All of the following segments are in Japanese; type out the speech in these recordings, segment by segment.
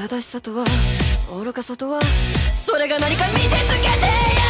正しさとは愚かさとはそれが何か見せつけてやれ。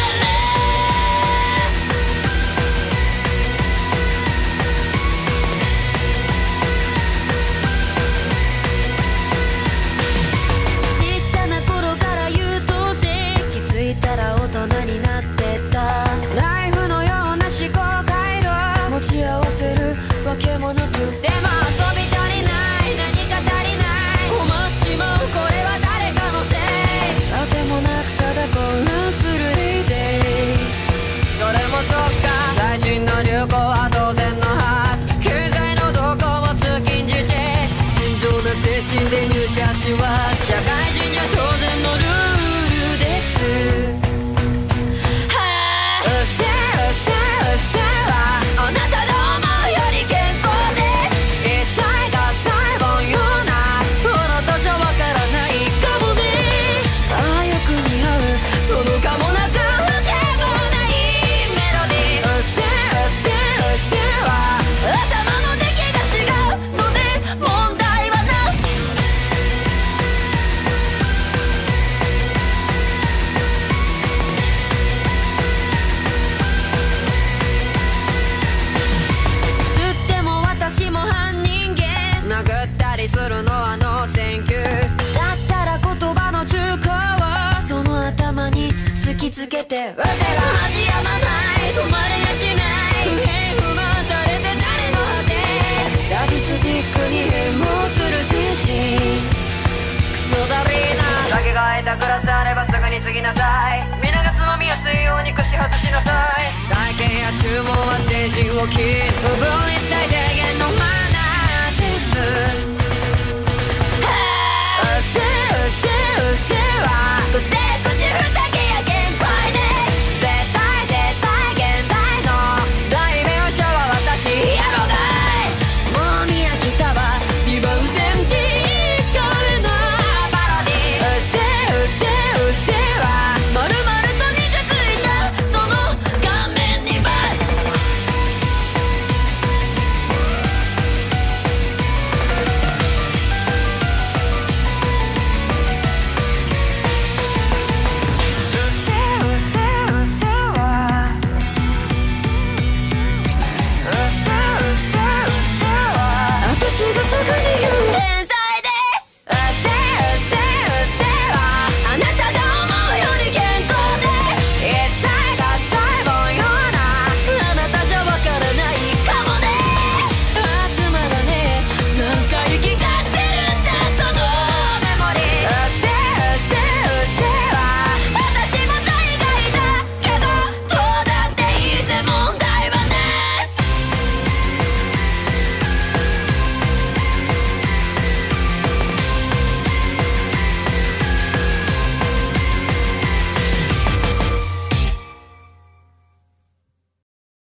ちっちゃな頃から優等生気づいたら大人になってたナイフのような思考回路持ち合わせるわけもなくでも遊び足りない何か足りない困っちまうこれは誰かのせいあてもなくただ混乱するデイそれもそっか最新の流行は当然の歯経済の動向も通勤時チェック尋常な精神で入社しは社会人には当然のルールですあなたが思うより健康です一切が細胞ようなあなたじゃわからないかもねああよく似合うそのかもなくわけもないメロディーうっせは頭の出来が違うので問題はなし私も犯人間殴ったりするのはノーセンキューだったら言葉の中古をその頭に突きつけてわてら味やまない止まれやしない不平不満垂れて誰の果てサディスティックに変貌する精神クソだりーな酒が得たグラスあればすぐに継ぎなさい皆がつまみやすいように串外しなさい体験や注文は精神を切る不分率最低限のマナーです